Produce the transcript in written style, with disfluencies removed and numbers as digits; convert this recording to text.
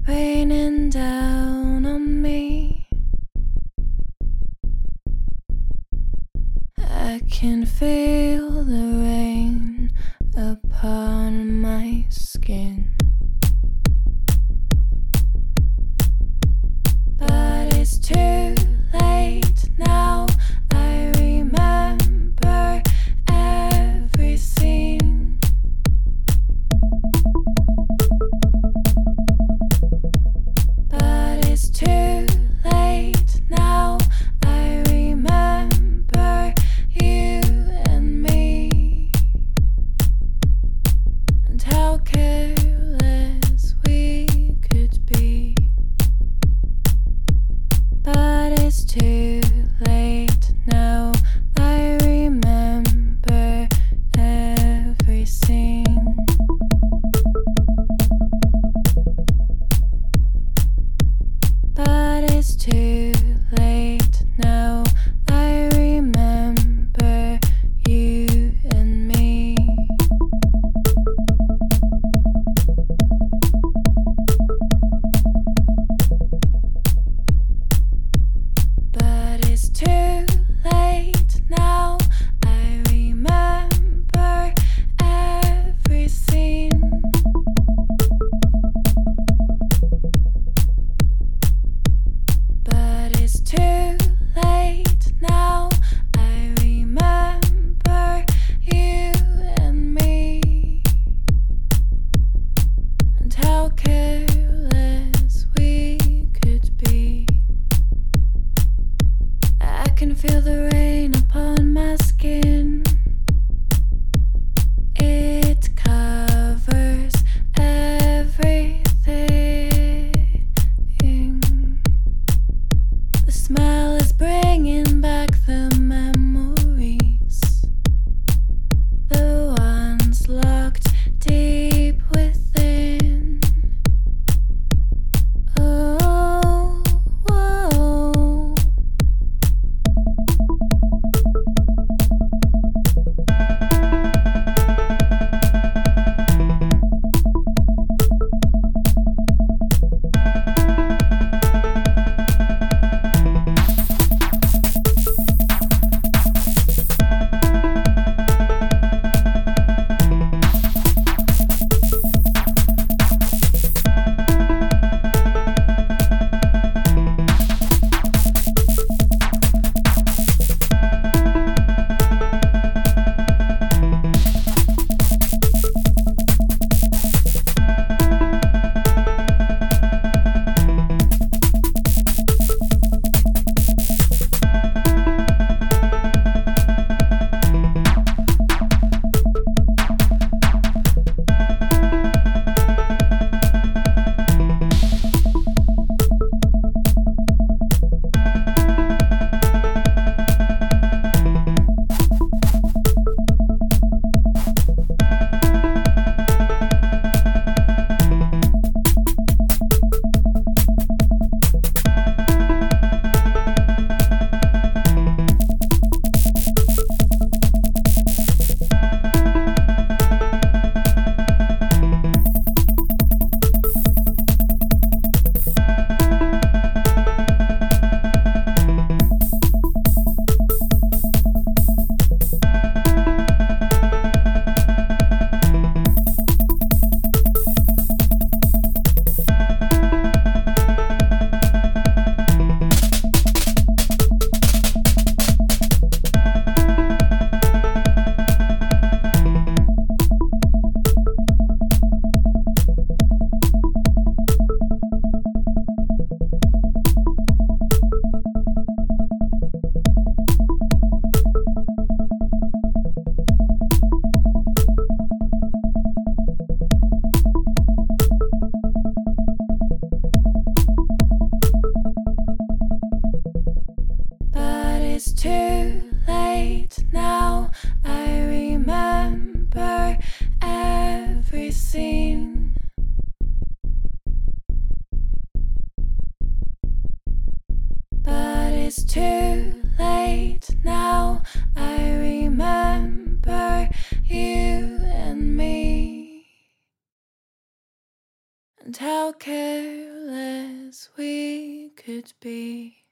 raining down on me. I can feel the rain upon my skin, but it's too late now. I remember every scene. But it's too late now. I remember you and me, and how careless we could be. But it's too late now. I remember every scene. But it's too late now. I remember you and me. But it's too late now. I remember every scene. But it's too late now. I remember you and me, and how careless we could be. I can feel the rain upon my skin. It covers everything. The smell is bringing back the memories, the ones locked deep within. Oh, whoa. It's too late now. I remember every scene. But it's too late now. I remember you and me, and how careless as we could be.